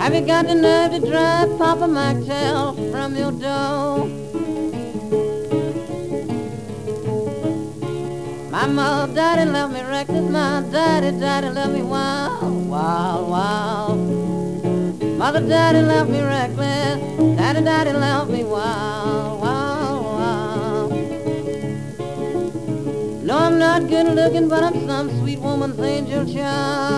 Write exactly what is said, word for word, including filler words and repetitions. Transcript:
Have you got the nerve to drive Papa Maxwell from your door? My mom, daddy left me reckless, my daddy, daddy left me wild, wild, wild. Mother, daddy left me reckless, daddy, daddy left me wild, wild, wild. No, I'm not good looking, but I'm some sweet woman's angel child.